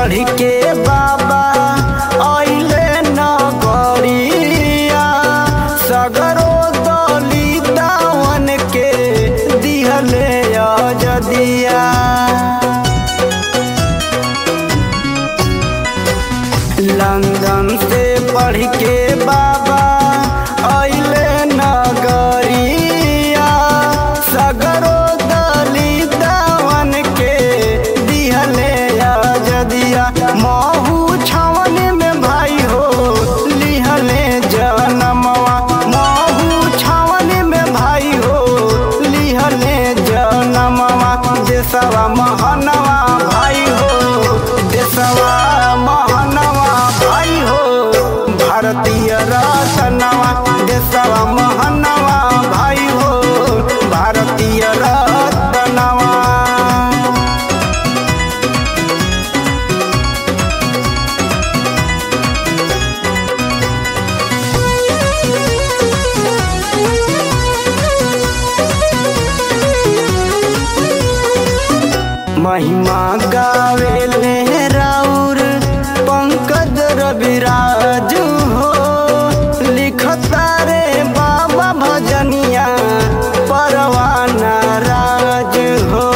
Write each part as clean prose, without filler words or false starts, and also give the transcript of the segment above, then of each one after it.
पढ़ के बाबा आइले नगरिया, सगरो दलितवन के दिहले अजदिया। लंदन से पढ़ के बाबा आइले नगरिया, सगरो दलितवन के दिहले अजदिया। महू छावन में भाई हो लिहले जनमवा, महू छावन में भाई हो लिहले जनमवा। देशवा महानवा भाई हो, देशवा महानवा भाई हो, भारतीय रत्नवा। देशवा महानवा भाई हो, भारतीय रत्नवा। महिमा गावेले राउर पंकज रविराज हो, लिखता रे बाबा भजनिया परवाना राज हो।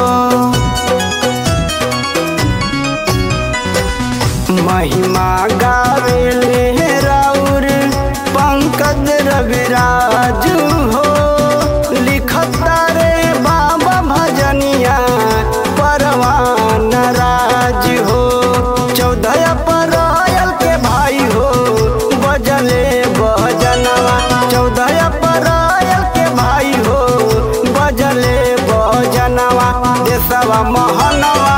महिमा गावेले राउर पंकज रविराज हो, लिखता रे बाबा भजनिया परवाना राज हो। 14 अप्रैल के भाई हो बजले बजनवा, 14 अप्रैल के भाई हो बजले बजनवा। देशवा महानवा